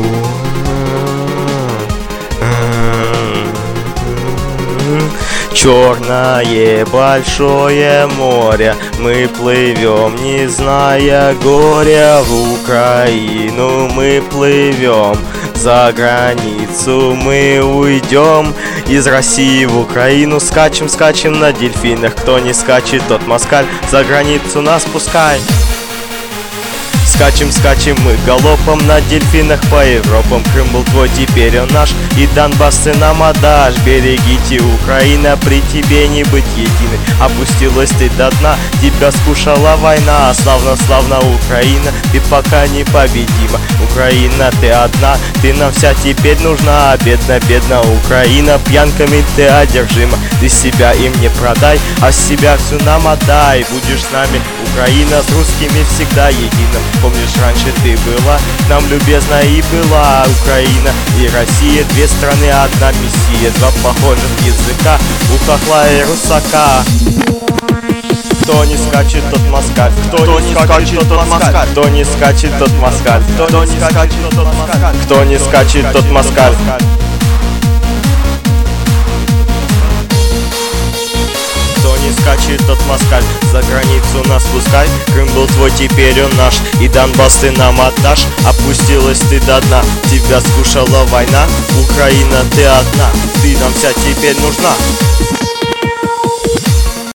Черное большое море, мы плывем, не зная горя. В Украину мы плывем, за границу мы уйдем. Из России в Украину скачем, скачем на дельфинах. Кто не скачет, тот москаль, за границу нас пускай. Скачем, скачем мы галопом на дельфинах по Европам. Крым был твой, теперь он наш, и Донбасс ты нам отдашь. Берегите, Украина, при тебе не быть единой. Опустилась ты до дна, тебя скушала война. Славно, славно, Украина, ты пока непобедима. Украина, ты одна, ты нам вся теперь нужна. Бедна, бедна Украина, пьянками ты одержима. Ты себя им не продай, а себя всю нам отдай. Будешь с нами, Украина, с русскими всегда единым. Помнишь, раньше ты была нам любезна и была. Украина и Россия, две страны, одна мессия. Два похожих языка у хохла и русака. Кто не скачет, тот москаль. Кто не скачет, тот москаль. Кто не скачет, тот москаль. Кто не скачет, тот москаль. Кто не скачет, тот москаль. Кто не скачет, тот москаль, за границу нас пускай. Крым был твой, теперь он наш, и Донбасс ты нам отдашь. Опустилась ты до дна, тебя скушала война. Украина, ты одна, ты нам вся теперь нужна.